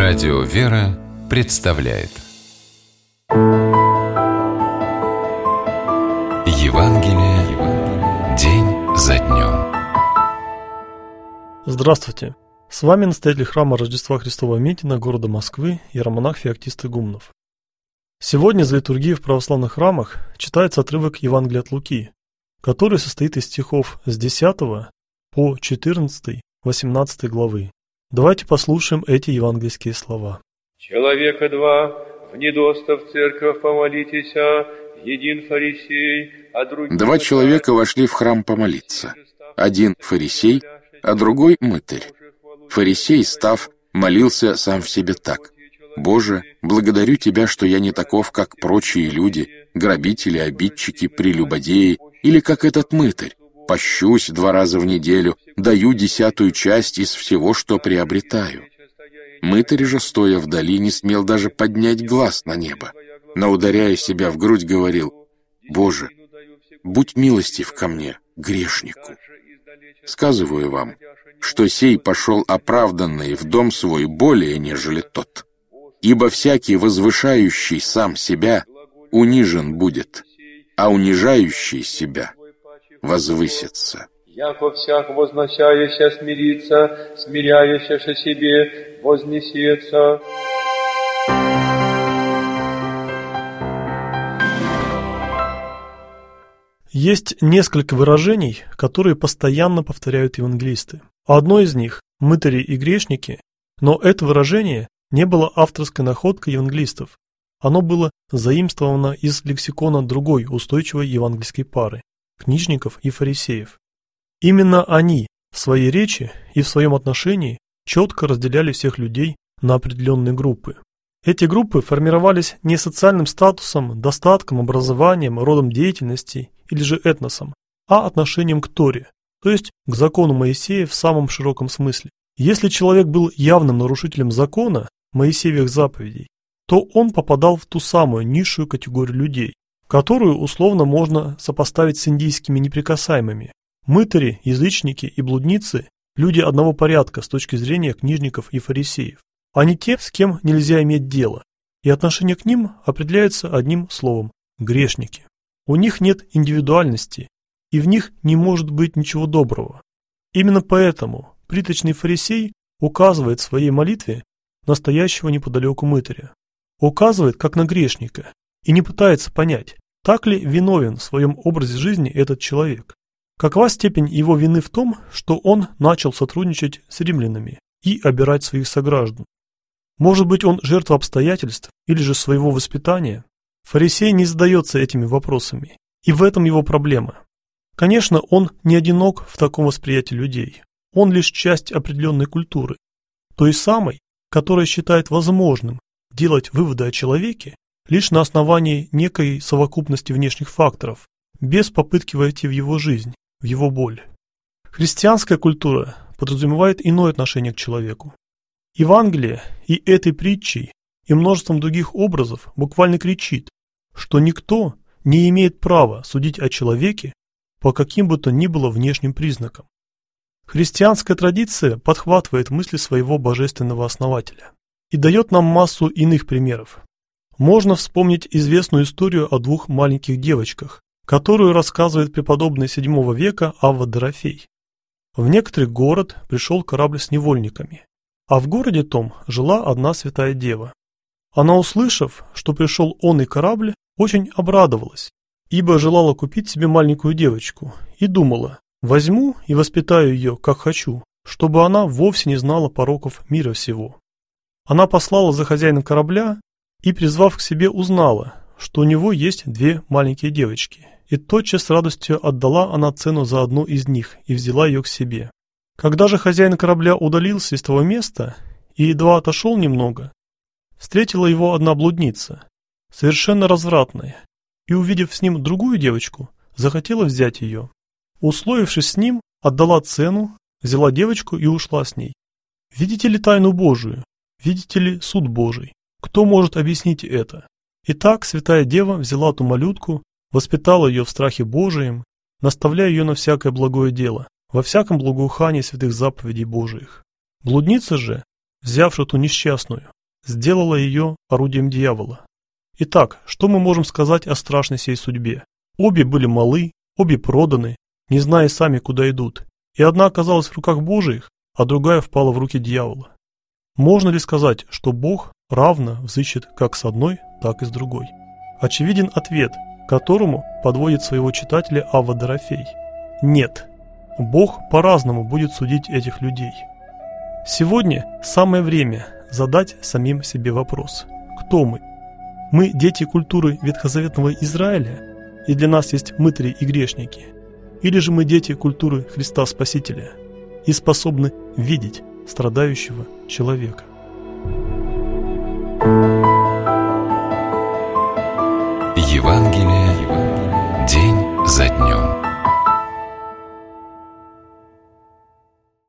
Радио «Вера» представляет Евангелие день за днем. Здравствуйте! С вами настоятель храма Рождества Христова Митина города Москвы, иеромонах Феоктист Игумнов. Сегодня за литургией в православных храмах читается отрывок Евангелия от Луки, который состоит из стихов с 10 по 14-18 главы. Давайте послушаем эти евангельские слова. «Человека два, внедоста в церковь помолитесь, един фарисей, а другой...» Два человека вошли в храм помолиться. Один фарисей, а другой мытарь. Фарисей, став, молился сам в себе так: «Боже, благодарю Тебя, что я не таков, как прочие люди, грабители, обидчики, прелюбодеи, или как этот мытарь. Пощусь 2 раза в неделю, даю 10-ую часть из всего, что приобретаю». Мытарь же, стоя вдали, не смел даже поднять глаз на небо, но, ударяя себя в грудь, говорил: «Боже, будь милостив ко мне, грешнику». Сказываю вам, что сей пошел оправданный в дом свой более, нежели тот. Ибо всякий, возвышающий сам себя, унижен будет, а унижающий себя возвысится. «Яко всяк возносящийся смирится, смиряющийся себе вознесется». Есть несколько выражений, которые постоянно повторяют евангелисты. Одно из них – мытари и грешники, но это выражение не было авторской находкой евангелистов. Оно было заимствовано из лексикона другой устойчивой евангельской пары – книжников и фарисеев. Именно они в своей речи и в своем отношении четко разделяли всех людей на определенные группы. Эти группы формировались не социальным статусом, достатком, образованием, родом деятельности или же этносом, а отношением к Торе, то есть к закону Моисея в самом широком смысле. Если человек был явным нарушителем закона, Моисеевых заповедей, то он попадал в ту самую низшую категорию людей, которую условно можно сопоставить с индийскими неприкасаемыми. Мытари, язычники и блудницы – люди одного порядка с точки зрения книжников и фарисеев. Они те, с кем нельзя иметь дело, и отношение к ним определяется одним словом – грешники. У них нет индивидуальности, и в них не может быть ничего доброго. Именно поэтому приточный фарисей указывает в своей молитве настоящего неподалеку мытаря. Указывает как на грешника и не пытается понять, так ли виновен в своем образе жизни этот человек. Какова степень его вины в том, что он начал сотрудничать с римлянами и обирать своих сограждан? Может быть, он жертва обстоятельств или же своего воспитания? Фарисей не задается этими вопросами, и в этом его проблема. Конечно, он не одинок в таком восприятии людей. Он лишь часть определенной культуры, той самой, которая считает возможным делать выводы о человеке лишь на основании некой совокупности внешних факторов, без попытки войти в его жизнь, в его боль. Христианская культура подразумевает иное отношение к человеку. Евангелие и этой притчей, и множеством других образов буквально кричит, что никто не имеет права судить о человеке по каким бы то ни было внешним признакам. Христианская традиция подхватывает мысли своего божественного основателя и дает нам массу иных примеров. Можно вспомнить известную историю о 2 маленьких девочках, которую рассказывает преподобный VII века Авва Дорофей. В некоторый город пришел корабль с невольниками, а в городе том жила одна святая дева. Она, услышав, что пришел он и корабль, очень обрадовалась, ибо желала купить себе маленькую девочку, и думала: возьму и воспитаю ее, как хочу, чтобы она вовсе не знала пороков мира всего. Она послала за хозяином корабля и, призвав к себе, узнала, что у него есть 2 маленькие девочки, и тотчас с радостью отдала она цену за одну из них и взяла ее к себе. Когда же хозяин корабля удалился из того места и едва отошел немного, встретила его одна блудница, совершенно развратная, и, увидев с ним другую девочку, захотела взять ее. Условившись с ним, отдала цену, взяла девочку и ушла с ней. Видите ли тайну Божию? Видите ли суд Божий? Кто может объяснить это? Итак, святая дева взяла ту малютку, воспитала ее в страхе Божием, наставляя ее на всякое благое дело, во всяком благоухании святых заповедей Божиих. Блудница же, взявши ту несчастную, сделала ее орудием дьявола. Итак, что мы можем сказать о страшной сей судьбе? Обе были малы, обе проданы, не зная сами, куда идут, и одна оказалась в руках Божиих, а другая впала в руки дьявола. Можно ли сказать, что Бог равно взыщет как с одной, так и с другой? Очевиден ответ, к которому подводит своего читателя Авва Дорофей. Нет, Бог по-разному будет судить этих людей. Сегодня самое время задать самим себе вопрос: кто мы? Мы дети культуры ветхозаветного Израиля, и для нас есть мытари и грешники? Или же мы дети культуры Христа Спасителя и способны видеть страдающего человека?